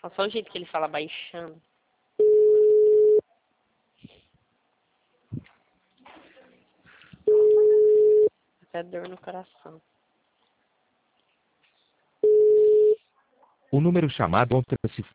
Só o jeito que ele fala baixando. Até dor no coração. O número chamado encontra-se